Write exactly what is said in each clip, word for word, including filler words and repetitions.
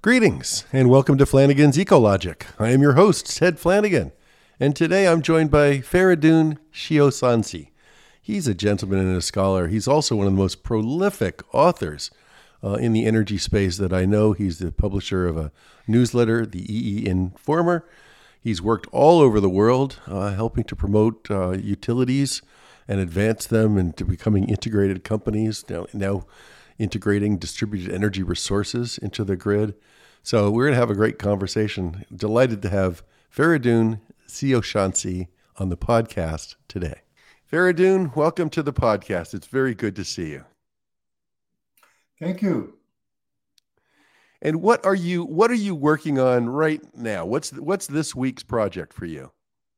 Greetings and welcome to Flanagan's Ecologic. I am your host, Ted Flanagan, and today I'm joined by Feridun Shiosansi. He's a gentleman and a scholar. He's also one of the most prolific authors uh, in the energy space that I know. He's the publisher of a newsletter, the E E Informer. He's worked all over the world, uh, helping to promote uh, utilities and advance them into becoming integrated companies, now, now integrating distributed energy resources into the grid. So we're going to have a great conversation. Delighted to have Feridun Shiosansi on the podcast today. Feridun, welcome to the podcast. It's very good to see you. Thank you. And what are you what are you working on right now? What's what's this week's project for you?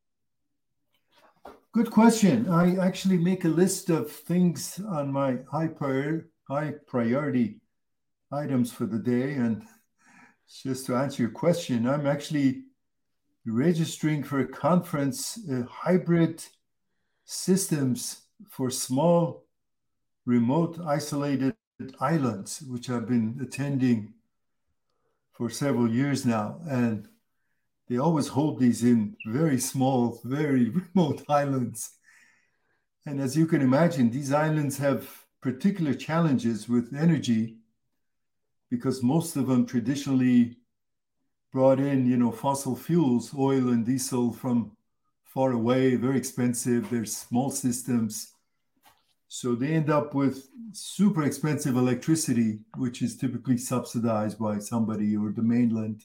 Good question. I actually make a list of things on my high prior, high priority items for the day. And just to answer your question, I'm actually registering for a conference, uh, hybrid systems for small, remote, isolated islands, which I've been attending for several years now. And they always hold these in very small, very remote islands. And as you can imagine, these islands have particular challenges with energy because most of them traditionally brought in, you know, fossil fuels, oil and diesel from far away, very expensive. They're small systems. So they end up with super expensive electricity, which is typically subsidized by somebody or the mainland.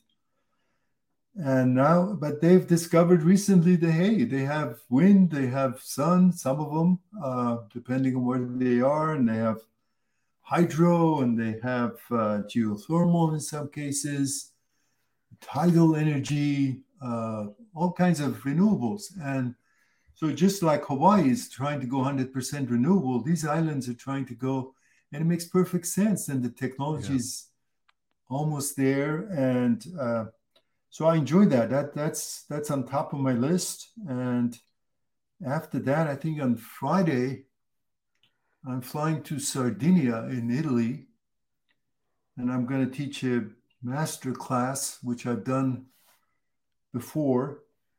And now, but they've discovered recently that, hey, they have wind, they have sun, some of them, uh, depending on where they are, and they have hydro, and they have uh, geothermal in some cases, tidal energy, uh, all kinds of renewables. And so just like Hawaii is trying to go one hundred percent renewable, these islands are trying to go, and it makes perfect sense. And the technology is yeah. almost there. And uh, so I enjoy that. That that's that's on top of my list. And after that, I think on Friday, I'm flying to Sardinia in Italy, and I'm going to teach a master class, which I've done before.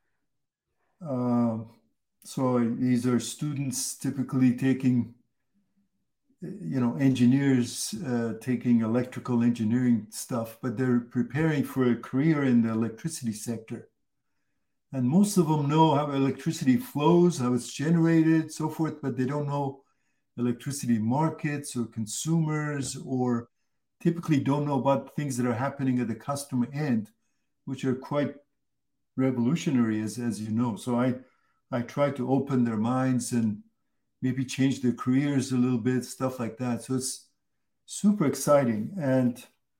Uh, so these are students typically taking, you know, engineers uh, taking electrical engineering stuff, but they're preparing for a career in the electricity sector. And most of them know how electricity flows, how it's generated, so forth, but they don't know electricity markets or consumers, or typically don't know about things that are happening at the customer end, which are quite revolutionary, as, as you know. So I, I try to open their minds and maybe change their careers a little bit, stuff like that. So it's super exciting. And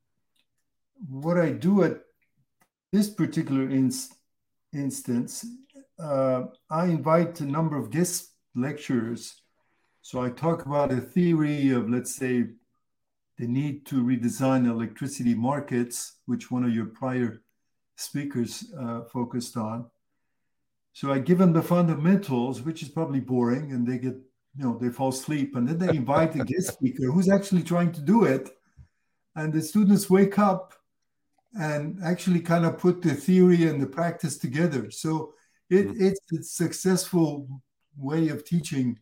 what I do at this particular ins- instance, uh, I invite a number of guest lecturers. So I talk about a theory of, let's say, the need to redesign electricity markets, which one of your prior speakers uh, focused on. So I give them the fundamentals, which is probably boring, and they get, you know, they fall asleep. And then they invite a guest speaker who's actually trying to do it. And the students wake up and actually kind of put the theory and the practice together. So it, mm-hmm. it's a successful way of teaching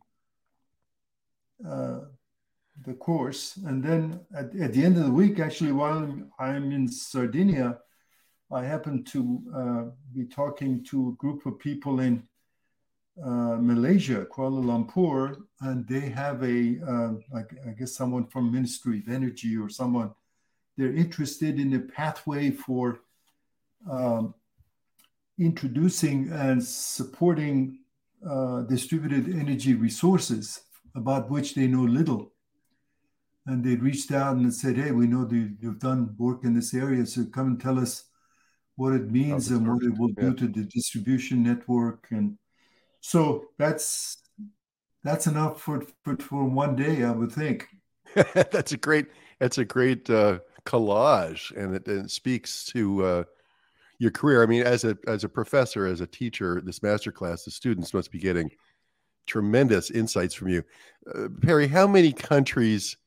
uh, the course. And then at, at the end of the week, actually, while I'm, I'm in Sardinia, I happen to uh, be talking to a group of people in uh, Malaysia, Kuala Lumpur, and they have a, uh, like, I guess someone from Ministry of Energy or someone, they're interested in a pathway for um, introducing and supporting uh, distributed energy resources about which they know little. And they reached out and said, hey, we know that you've done work in this area, so come and tell us what it means and what it will do yeah. to the distribution network. And so that's that's enough for, for, for one day, I would think. that's a great, that's a great uh, collage, and it, and it speaks to uh, your career. I mean, as a as a professor, as a teacher, this masterclass, the students must be getting tremendous insights from you. Uh, Perry, how many countries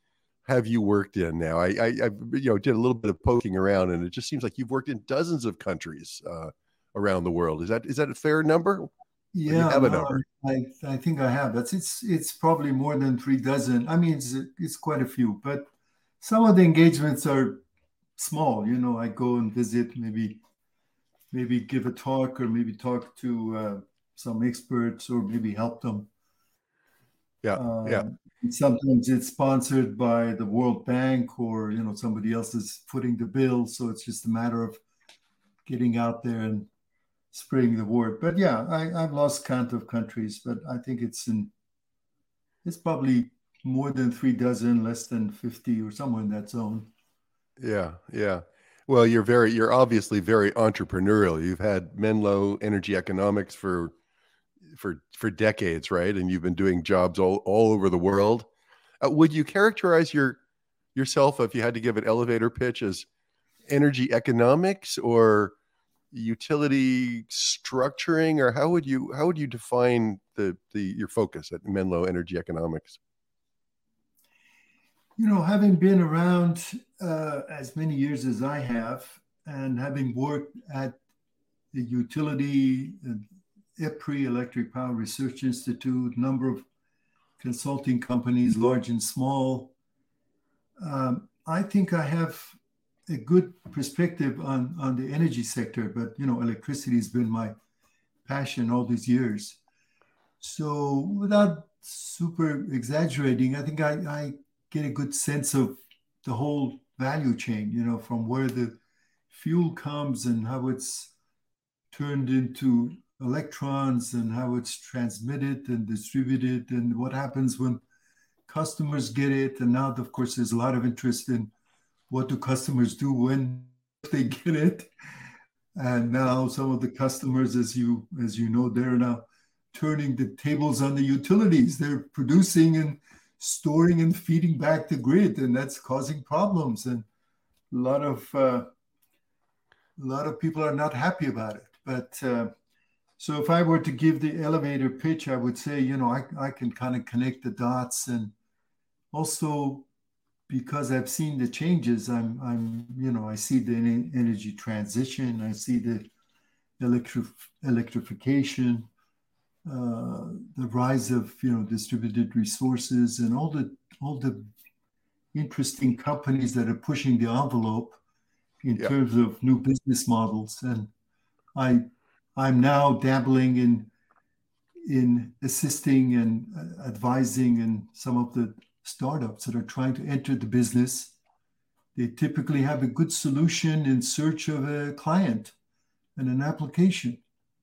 have you worked in now? I, I, I, you know, did a little bit of poking around, and it just seems like you've worked in dozens of countries uh, around the world. Is that is that a fair number, or do you Yeah, have a no, number? I I think I have. That's it's it's probably more than three dozen. I mean, it's it's quite a few, but some of the engagements are small. You know, I go and visit, maybe maybe give a talk, or maybe talk to uh, some experts, or maybe help them. Yeah, yeah, Um, and sometimes it's sponsored by the World Bank, or you know somebody else is footing the bill. So it's just a matter of getting out there and spreading the word. But yeah, I, I've lost count of countries, but I think it's in it's probably more than three dozen, less than fifty, or somewhere in that zone. yeah, yeah. Well, you're very, you're obviously very entrepreneurial. You've had Menlo Energy Economics for for for decades, right? And you've been doing jobs all all over the world. Uh, would you characterize your yourself, if you had to give an elevator pitch, as energy economics or utility structuring, or how would you how would you define the the your focus at Menlo Energy Economics? You know, having been around uh, as many years as I have, and having worked at the utility, uh, EPRI, Electric Power Research Institute, number of consulting companies, large and small, um, I think I have a good perspective on, on the energy sector. But, you know, electricity has been my passion all these years. So without super exaggerating, I think I, I get a good sense of the whole value chain, you know, from where the fuel comes and how it's turned into electrons, and how it's transmitted and distributed, and what happens when customers get it. And now, of course, there's a lot of interest in what do customers do when they get it. And now some of the customers, as you as you know, they're now turning the tables on the utilities. They're producing and storing and feeding back the grid, and that's causing problems. And a lot of uh, a lot of people are not happy about it. But uh, so if I were to give the elevator pitch, I would say, you know, I, I can kind of connect the dots. And also, because I've seen the changes, I'm, I'm, you know, I see the energy transition, I see the electri- electrification, uh, the rise of, you know, distributed resources, and all the all the interesting companies that are pushing the envelope in Yeah, terms of new business models. And I, I'm now dabbling in in assisting and uh, advising in some of the startups that are trying to enter the business. They typically have a good solution in search of a client and an application.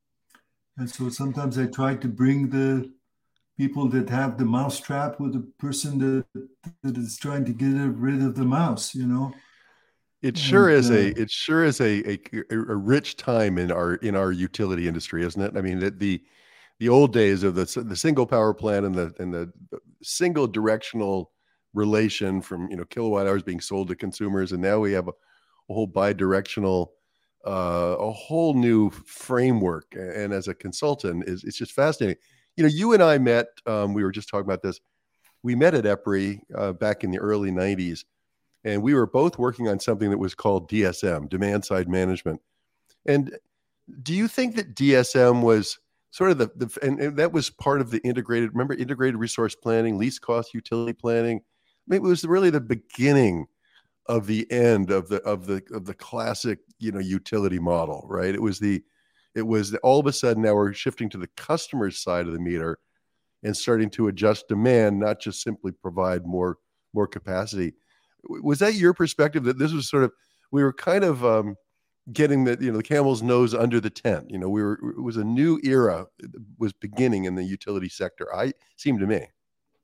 And so sometimes I try to bring the people that have the mousetrap with the person that, that is trying to get rid of the mouse, you know. it sure And is a uh, it sure is a a, a rich time in our in our utility industry, isn't it? I mean, the the, the old days of the the single power plant, and the and the single directional relation from, you know, kilowatt hours being sold to consumers, and now we have a, a whole bi-directional, uh, a whole new framework. And as a consultant, is it's just fascinating. You know, you and I met. Um, we were just talking about this. We met at EPRI uh, back in the early nineties, and we were both working on something that was called D S M, demand side management. And do you think that D S M was sort of the, the and, and that was part of the integrated, remember, integrated resource planning, least cost utility planning? I mean, it was really the beginning of the end of the of the of the classic, you know, utility model, right? It was the it was the, all of a sudden now we're shifting to the customer's side of the meter and starting to adjust demand, not just simply provide more more capacity. Was that your perspective, that this was sort of, we were kind of um, getting the, you know, the camel's nose under the tent? You know, we were, it was a new era was beginning in the utility sector. I seemed to me.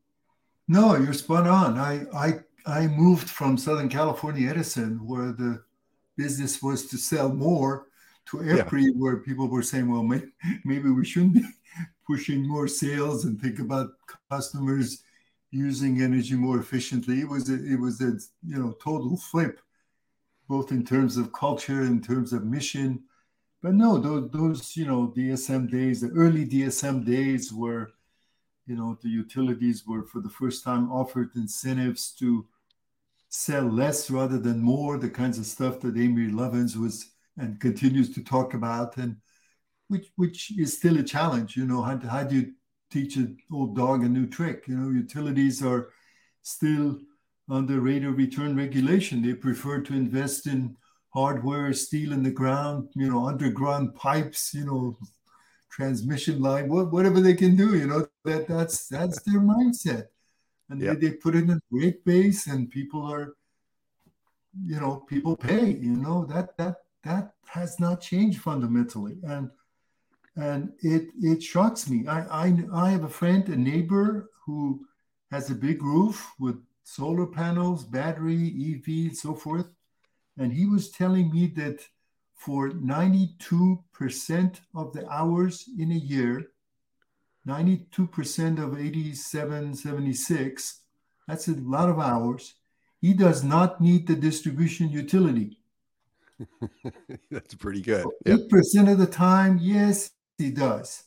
no, you're spot on. I, I, I moved from Southern California Edison, where the business was to sell more, to Yeah, EPRI, where people were saying, well, may, maybe we shouldn't be pushing more sales and think about customers using energy more efficiently. It was a, it was a you know total flip, both in terms of culture, in terms of mission. But no, those, those you know D S M days, the early D S M days, where you know the utilities were for the first time offered incentives to sell less rather than more, the kinds of stuff that Amy Lovins was and continues to talk about, and which which is still a challenge. You know, how, how do you teach an old dog a new trick? You know, utilities are still under rate of return regulation. They prefer to invest in hardware, steel in the ground, you know, underground pipes, you know, transmission line, whatever they can do, you know, that that's that's their mindset. And yep. they, they put it in a rate base, and people are, you know, people pay, you know, that that that has not changed fundamentally. And and it it shocks me. I I, I have a friend, a neighbor who has a big roof with solar panels, battery, E V, so forth. And he was telling me that for ninety-two percent of the hours in a year, ninety-two percent of eighty-seven, seventy-six, that's a lot of hours. He does not need the distribution utility. That's pretty good. eight percent yep. of the time, yes, he does.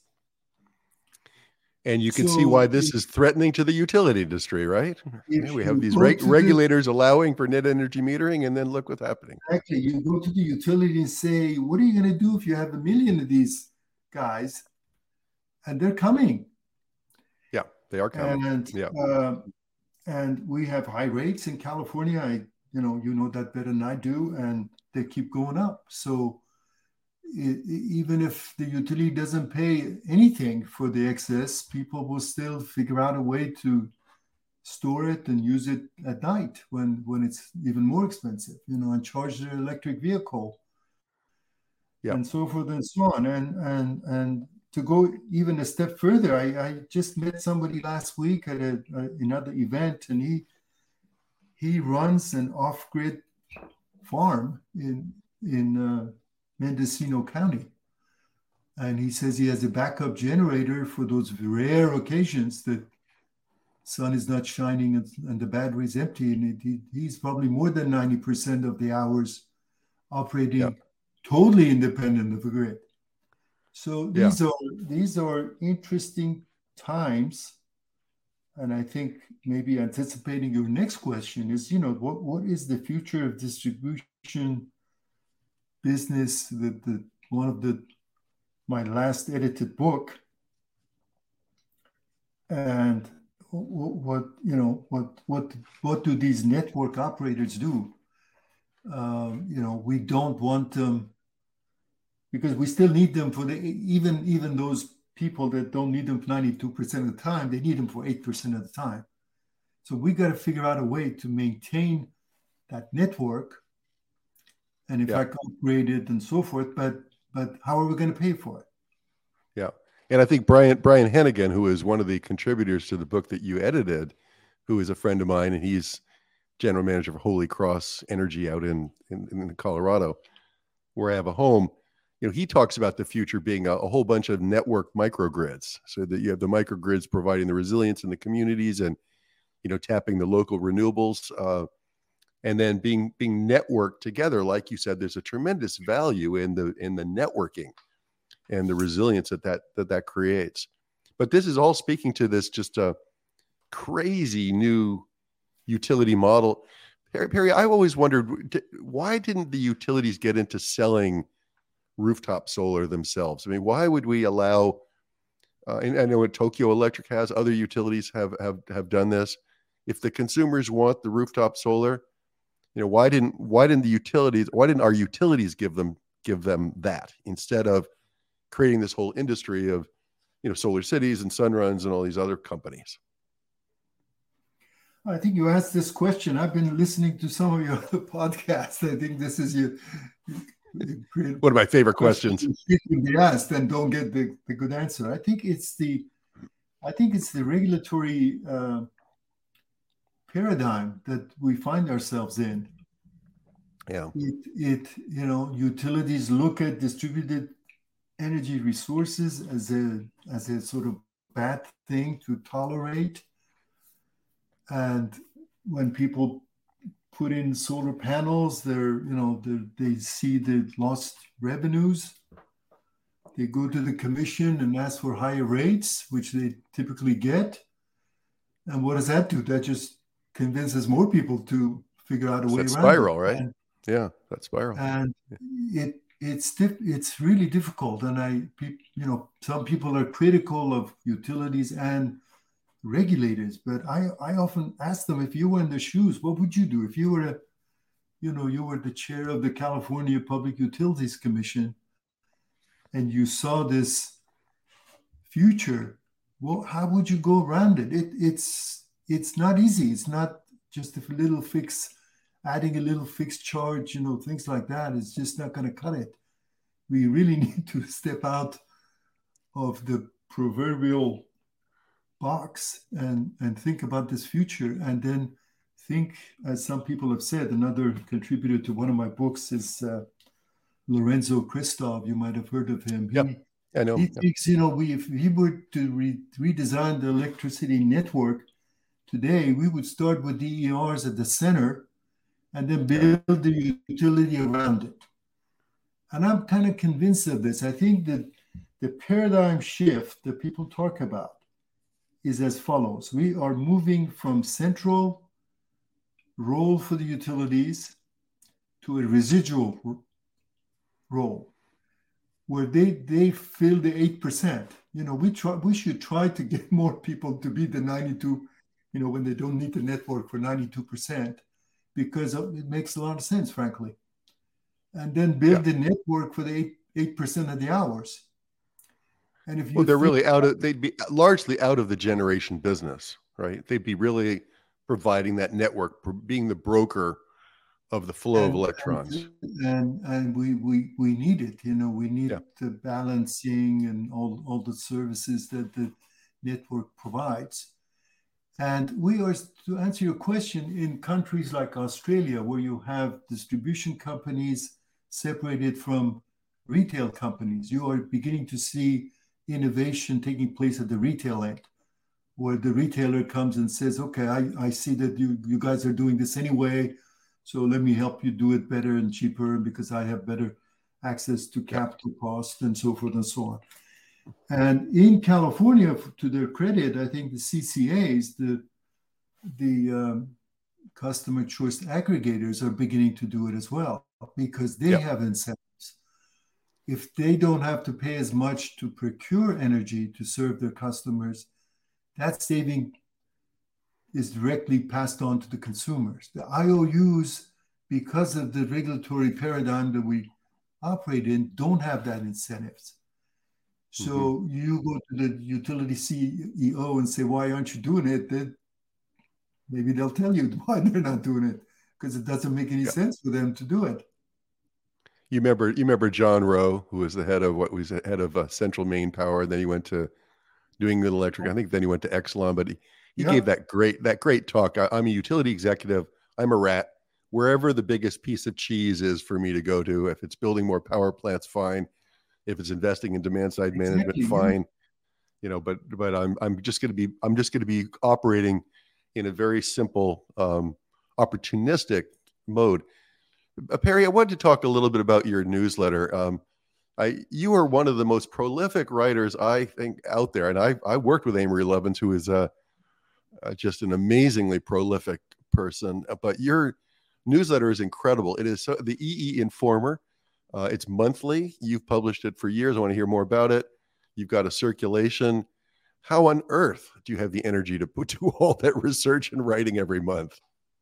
And you can so, see why this is threatening to the utility industry, right? Yeah, we have these reg- regulators the, allowing for net energy metering, and then look what's happening. Exactly. You go to the utility and say, what are you going to do if you have a million of these guys? And they're coming. Yeah, they are coming. And, yeah. uh, and we have high rates in California. I, you know, you know that better than I do, and they keep going up. So it, even if the utility doesn't pay anything for the excess, people will still figure out a way to store it and use it at night when, when it's even more expensive, you know, and charge their electric vehicle, yep. and so forth and so on. And and and to go even a step further, I, I just met somebody last week at a, a, another event, and he he runs an off-grid farm in in uh, Mendocino County. And he says he has a backup generator for those rare occasions that sun is not shining and, and the battery is empty. And he, he's probably more than ninety percent of the hours operating yep. totally independent of the grid. So these yeah. are these are interesting times. And I think maybe anticipating your next question is, you know, what, what is the future of distribution business? The, the one of the my last edited book, and what, what you know what what what do these network operators do? Um, you know, we don't want them because we still need them for the even even those people that don't need them for ninety-two percent of the time, they need them for eight percent of the time. So we got to figure out a way to maintain that network and in yeah. fact upgrade it and so forth. But but how are we going to pay for it? Yeah. And I think Brian Brian Hennigan, who is one of the contributors to the book that you edited, who is a friend of mine, and he's general manager of Holy Cross Energy out in, in, in Colorado, where I have a home. You know, he talks about the future being a, a whole bunch of network microgrids, so that you have the microgrids providing the resilience in the communities and, you know, tapping the local renewables, uh, and then being being networked together. Like you said, there's a tremendous value in the in the networking and the resilience that that that, that creates. But this is all speaking to this just a crazy new utility model. Perry, Perry, I've always wondered, why didn't the utilities get into selling rooftop solar themselves? I mean, why would we allow, uh, and I know what Tokyo Electric has, other utilities have, have, have done this. If the consumers want the rooftop solar, you know, why didn't, why didn't the utilities, why didn't our utilities give them, give them that instead of creating this whole industry of, you know, solar cities and Sunruns and all these other companies? I think you asked this question. I've been listening to some of your other podcasts. I think this is your, one of my favorite questions. Be asked and don't get the, the good answer. I think it's the, I think it's the regulatory uh, paradigm that we find ourselves in. Yeah. It, it, you know, utilities look at distributed energy resources as a as a sort of bad thing to tolerate. And when people put in solar panels, they're, you know, they're, they see the lost revenues. They go to the commission and ask for higher rates, which they typically get. And what does that do? That just convinces more people to figure out a It's way that around it. spiral, right? And, Yeah, that spiral. and it it's diff- it's really difficult. And I, pe- you know, some people are critical of utilities and regulators, but I I often ask them, if you were in their shoes, what would you do if you were a, you know, you were the chair of the California Public Utilities Commission and you saw this future? Well, how would you go around it? It it's it's not easy. It's not just a little fix, adding a little fixed charge, you know, things like that. It's just not going to cut it. We really need to step out of the proverbial box and and think about this future, and then think, as some people have said. Another contributor to one of my books is uh, Lorenzo Christov. You might have heard of him. Yep. He I know. he Yep. thinks, you know, we if he were to re- redesign the electricity network today, we would start with D E Rs at the center and then build the utility around it. And I'm kind of convinced of this. I think that the paradigm shift that people talk about is as follows. We are moving from central role for the utilities to a residual role, where they they fill the eight percent. You know, we try we should try to get more people to be the ninety-two, you know, when they don't need the network for ninety-two percent, because it makes a lot of sense, frankly. And then build yeah. the network for the eight eight percent of the hours. And if you well, they're really out of they'd be largely out of the generation business, right? They'd be really providing that network, being the broker of the flow and, of electrons. And, and and we we we need it. You know, we need yeah. the balancing and all, all the services that the network provides. And we are, to answer your question, in countries like Australia, where you have distribution companies separated from retail companies, you are beginning to see innovation taking place at the retail end, where the retailer comes and says, okay, I, I see that you, you guys are doing this anyway, so let me help you do it better and cheaper because I have better access to capital costs and so forth and so on. And in California, to their credit, I think the C C As, the, the um, customer choice aggregators, are beginning to do it as well, because they yep. have incentives. If they don't have to pay as much to procure energy to serve their customers, that saving is directly passed on to the consumers. The I O Us, because of the regulatory paradigm that we operate in, don't have that incentives. So mm-hmm. you go to the utility C E O and say, why aren't you doing it? Then maybe they'll tell you why they're not doing it, because it doesn't make any yeah. sense for them to do it. You remember, you remember John Rowe, who was the head of what was the head of uh, Central Maine Power. And then he went to New England Electric. I think then he went to Exelon, but he, he yeah. gave that great, that great talk. I, I'm a utility executive. I'm a rat. Wherever the biggest piece of cheese is for me to go to, if it's building more power plants, fine. If it's investing in demand side exactly, management, fine. Yeah. You know, but but I'm I'm just going to be I'm just going to be operating in a very simple, um, opportunistic mode. Uh, Perry, I wanted to talk a little bit about your newsletter. Um, I you are one of the most prolific writers I think out there, and I I worked with Amory Lovins, who is uh, uh, just an amazingly prolific person. But your newsletter is incredible. It is so, the E E Informer. Uh, it's monthly. You've published it for years. I want to hear more about it. You've got a circulation. How on earth do you have the energy to put do all that research and writing every month?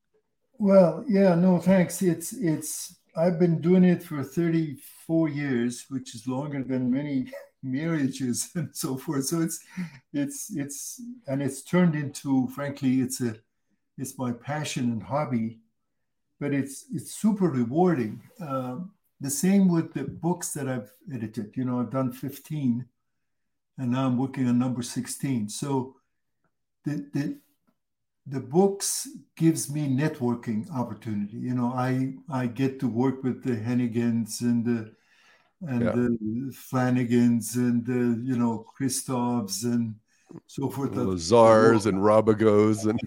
Well, yeah, no, thanks. It's it's. I've been doing it for thirty-four years, which is longer than many marriages and so forth. So it's it's it's and it's turned into, frankly, it's a it's my passion and hobby, but it's it's super rewarding. Um, The same with the books that I've edited. You know, I've done fifteen, and now I'm working on number sixteen. So the the, the books gives me networking opportunity. You know, I I get to work with the Hennigans and the and yeah. the Flanagans and the, you know, Christovs and so forth. The Czars and Robagos and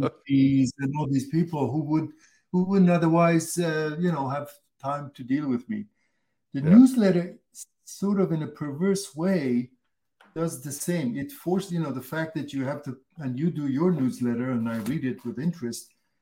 and all these people who would who wouldn't otherwise, uh, you know, have time to deal with me. The yeah. newsletter, sort of in a perverse way, does the same. It forces, you know, the fact that you have to, and you do your newsletter, and I read it with interest,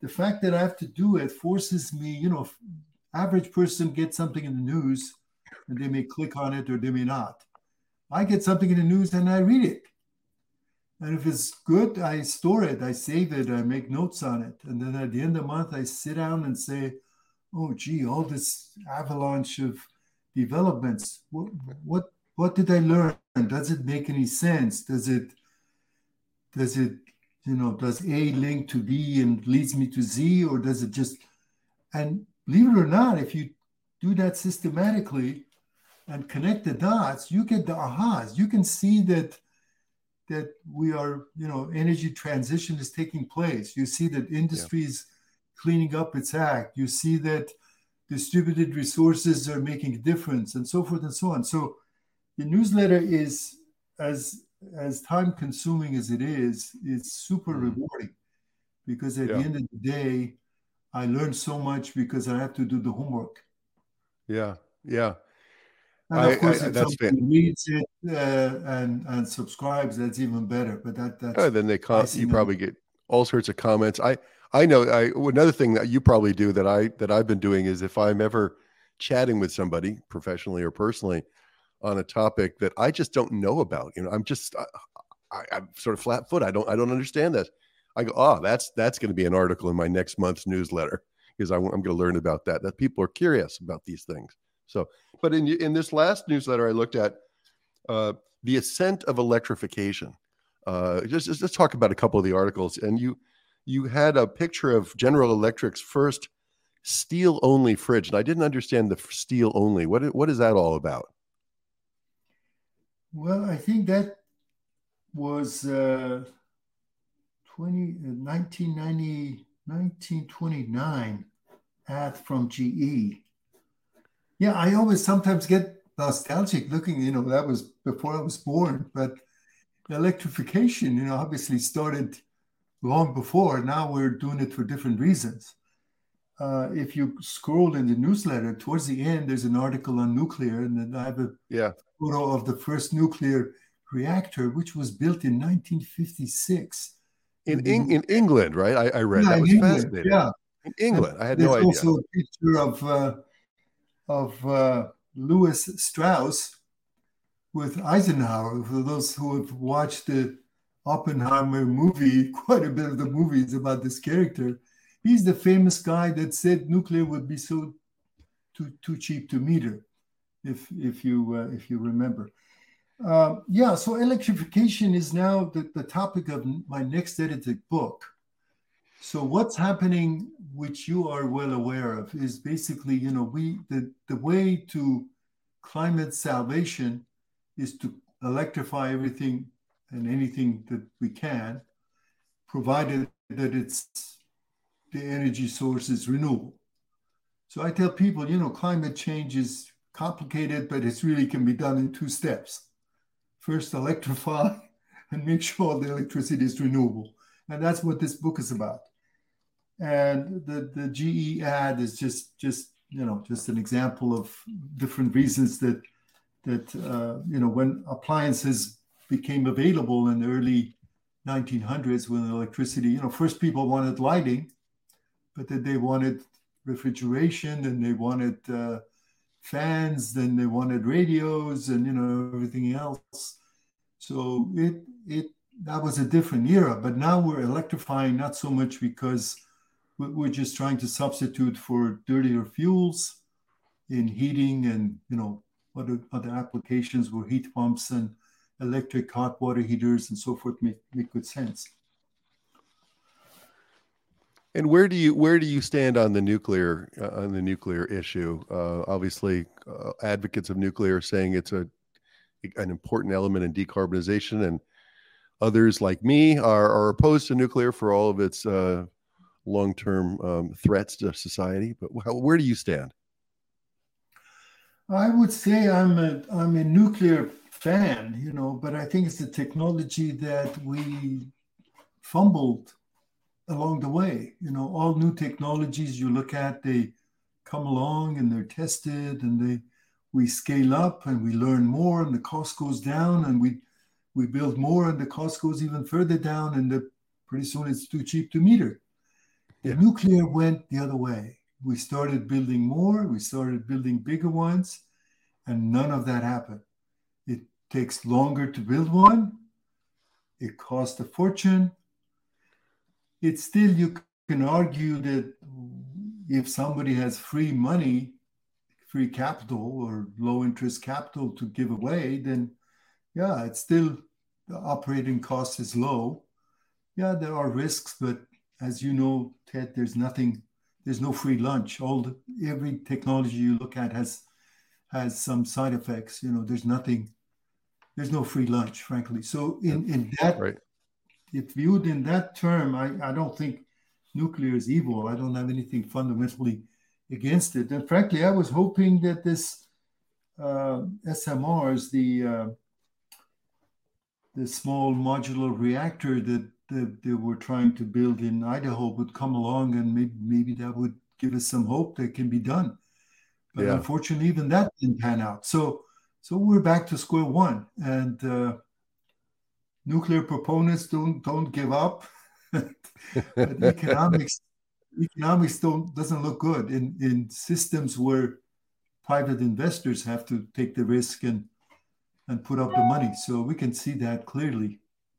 the fact that I have to do it forces me, you know, average person gets something in the news and they may click on it or they may not. I get something in the news and I read it. And if it's good, I store it, I save it, I make notes on it. And then at the end of the month, I sit down and say, oh, gee, all this avalanche of developments, what, what, what did I learn? Does it make any sense? Does it, does it, you know, does A link to B and leads me to Z, or does it just, and believe it or not, if you do that systematically and connect the dots, you get the ahas. You can see that that we are, you know, energy transition is taking place. You see that industry is yeah. cleaning up its act. You see that distributed resources are making a difference, and so forth and so on. So the newsletter is, as as time consuming as it is, it's super mm-hmm. rewarding, because at yeah. the end of the day, I learn so much because I have to do the homework. Yeah, yeah. And of course, I, I, if that's somebody reads it uh, and and subscribes, that's even better. But that that's oh, then they com- you probably get all sorts of comments. I I know I another thing that you probably do that I that I've been doing is if I'm ever chatting with somebody professionally or personally on a topic that I just don't know about, you know, I'm just I, I, I'm sort of flat foot. I don't I don't understand this. I go, oh, that's that's going to be an article in my next month's newsletter because I, I'm going to learn about that. That people are curious about these things. So, but in in this last newsletter, I looked at uh, the ascent of electrification. Uh, just, just let's talk about a couple of the articles. And you you had a picture of General Electric's first steel-only fridge, and I didn't understand the steel-only. What what is that all about? Well, I think that was uh, twenty, nineteen ninety, nineteen twenty-nine ad from G E. Yeah, I always sometimes get nostalgic looking, you know, that was before I was born, but electrification, you know, obviously started long before. Now we're doing it for different reasons. Uh, if you scroll in the newsletter, towards the end, there's an article on nuclear, and then I have a yeah. photo of the first nuclear reactor, which was built in nineteen fifty-six. In in, in England, right? I, I read yeah, that was England, fascinating. Yeah, in England, and I had no idea. There's also a picture of uh, of uh, Louis Strauss with Eisenhower. For those who have watched the Oppenheimer movie, quite a bit of the movie is about this character. He's the famous guy that said nuclear would be so too too cheap to meter, if if you uh, if you remember. Uh, yeah, so electrification is now the, the topic of my next edited book. So what's happening, which you are well aware of, is basically, you know, we the, the way to climate salvation is to electrify everything and anything that we can, provided that it's the energy source is renewable. So I tell people, you know, climate change is complicated, but it really can be done in two steps. First, electrify and make sure the electricity is renewable. And that's what this book is about. And the, the G E ad is just, just, you know, just an example of different reasons that, that uh, you know, when appliances became available in the early nineteen hundreds, when electricity, you know, first people wanted lighting, but then they wanted refrigeration, and they wanted uh, fans, then they wanted radios, and, you know, everything else. So it it that was a different era. But now we're electrifying not so much because we're just trying to substitute for dirtier fuels in heating, and, you know, other other applications where heat pumps and electric hot water heaters and so forth make, make good sense. And where do you where do you stand on the nuclear uh, on the nuclear issue? Uh, obviously, uh, advocates of nuclear are saying it's a an important element in decarbonization, and others like me are, are opposed to nuclear for all of its uh, long-term um, threats to society. But how, where do you stand? I would say I'm a I'm a nuclear fan, you know, but I think it's the technology that we fumbled along the way. You know, all new technologies you look at, they come along and they're tested, and they we scale up and we learn more, and the cost goes down, and we we build more and the cost goes even further down, and the, pretty soon it's too cheap to meter. The Yeah. nuclear went the other way. We started building more, we started building bigger ones, and none of that happened. It takes longer to build one. It costs a fortune. It's still, you can argue that if somebody has free money, free capital or low interest capital to give away, then yeah, it's still, the operating cost is low. Yeah, there are risks, but as you know, Ted, there's nothing, there's no free lunch. All the, every technology you look at has has some side effects. You know, there's nothing, there's no free lunch, frankly. So in, in that, Right. if viewed in that term, I, I don't think nuclear is evil. I don't have anything fundamentally against it. And frankly, I was hoping that this uh, S M Rs, the uh, the small modular reactor that, that they were trying to build in Idaho would come along, and maybe, maybe that would give us some hope that can be done. But Yeah. unfortunately, even that didn't pan out. So, so we're back to square one. And uh, nuclear proponents don't don't give up. But economics economics don't doesn't look good in, in systems where private investors have to take the risk and and put up the money. So we can see that clearly.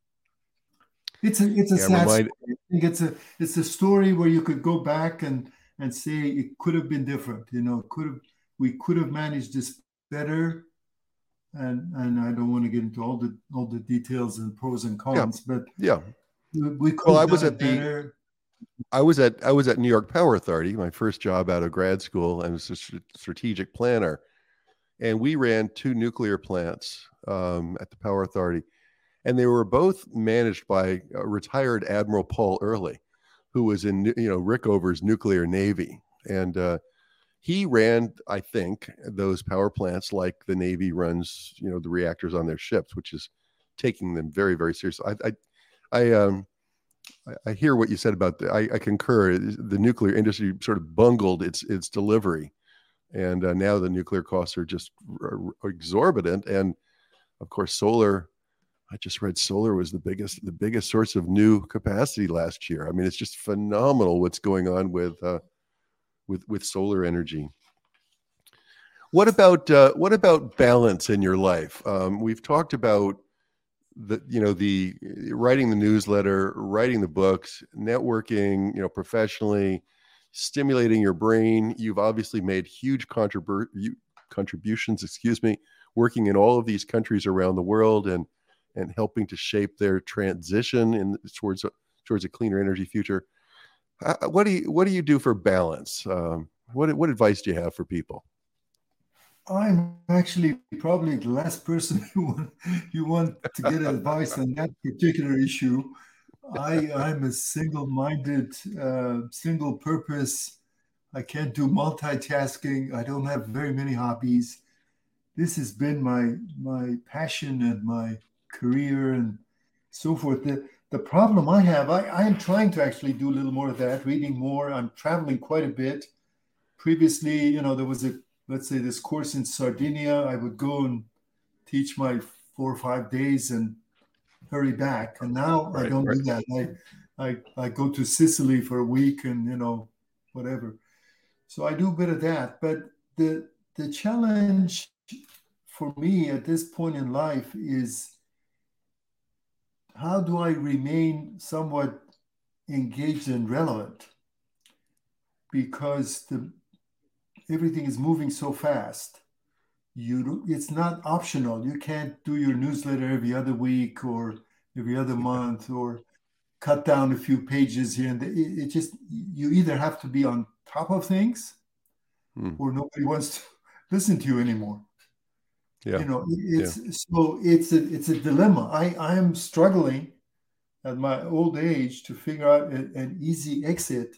It's a it's a Yeah. sad Remind. story. I think it's a it's a story where you could go back and and say it could have been different. You know, could have we could have managed this better. And and I don't want to get into all the all the details and pros and Yeah. cons, but Yeah. we we could Well, I have was done at it the better. I was at I was at New York Power Authority, my first job out of grad school. I was a str- strategic planner, and we ran two nuclear plants um, at the Power Authority, and they were both managed by a retired Admiral Paul Early, who was in you know Rickover's nuclear navy, and uh, he ran, I think, those power plants like the Navy runs you know the reactors on their ships, which is taking them very very seriously. I I, I um I, I hear what you said about the, I, I concur. The nuclear industry sort of bungled its its delivery, and uh, now the nuclear costs are just r- r- exorbitant. And of course, solar. I just read solar was the biggest the biggest source of new capacity last year. I mean, it's just phenomenal what's going on with uh, with with solar energy. What about uh, what about balance in your life? Um, we've talked about the you know the writing the newsletter, writing the books, networking, you know, professionally, stimulating your brain. You've obviously made huge contribur- contributions, excuse me, working in all of these countries around the world and and helping to shape their transition in towards a, towards a cleaner energy future. Uh, what do you what do you do for balance? Um, what what advice do you have for people? I'm actually probably the last person you want you want to get advice on that particular issue. I I'm a single-minded, uh, single-purpose. I can't do multitasking. I don't have very many hobbies. This has been my my passion and my career and so forth. The the problem I have, I, I am trying to actually do a little more of that, reading more. I'm traveling quite a bit. Previously, you know, there was a, let's say, this course in Sardinia. I would go and teach my four or five days and hurry back. And now I Right, don't right. do that. I I I go to Sicily for a week and you know whatever. So I do a bit of that. But the the challenge for me at this point in life is how do I remain somewhat engaged and relevant? Because the everything is moving so fast. You it's not optional. You can't do your newsletter every other week or every other Yeah. month or cut down a few pages here and there. It, it just you either have to be on top of things Hmm. or nobody wants to listen to you anymore. Yeah. You know, Yeah. it's so it's a it's a dilemma. I I am struggling at my old age to figure out a, an easy exit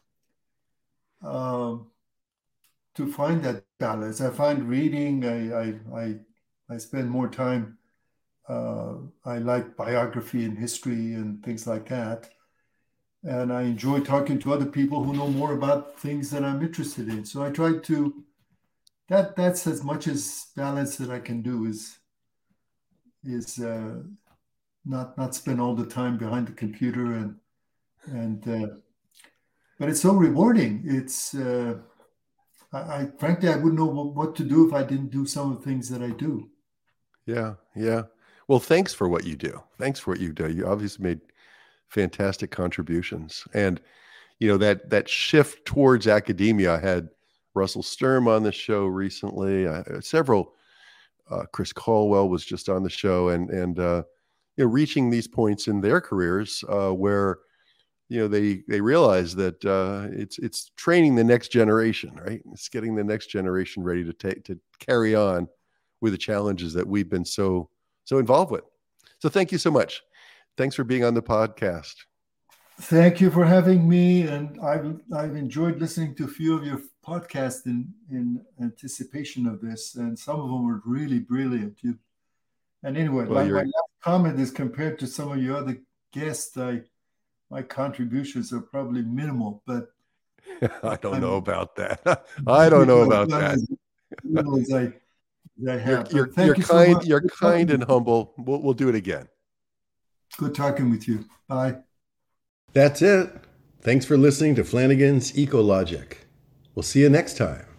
um, to find that balance. I find reading. I I I, I spend more time. Uh, I like biography and history and things like that, and I enjoy talking to other people who know more about things that I'm interested in. So I try to that that's as much as balance that I can do is is uh, not not spend all the time behind the computer and and uh, but it's so rewarding. It's uh, I, I frankly I wouldn't know what to do if I didn't do some of the things that I do. Yeah, yeah. Well, thanks for what you do. Thanks for what you do. You obviously made fantastic contributions, and you know that that shift towards academia. I had Russell Sturm on the show recently. Uh, several. Uh, Chris Caldwell was just on the show, and and uh, you know, reaching these points in their careers uh, where you know they they realize that uh, it's it's training the next generation, right? It's getting the next generation ready to take to carry on with the challenges that we've been so so involved with. So thank you so much. Thanks for being on the podcast. Thank you for having me, and I've I've enjoyed listening to a few of your podcasts in in anticipation of this, and some of them were really brilliant. You, and anyway, Well, my, my you're last comment is compared to some of your other guests, I my contributions are probably minimal, but I don't know I'm about that. I don't know about done that. as little as I, as I You're have. you're But thank you're you so kind much. you're Good kind talking, and humble. We'll we'll do it again. good talking with you. Bye. That's it. Thanks for listening to Flanagan's Ecologic. We'll see you next time.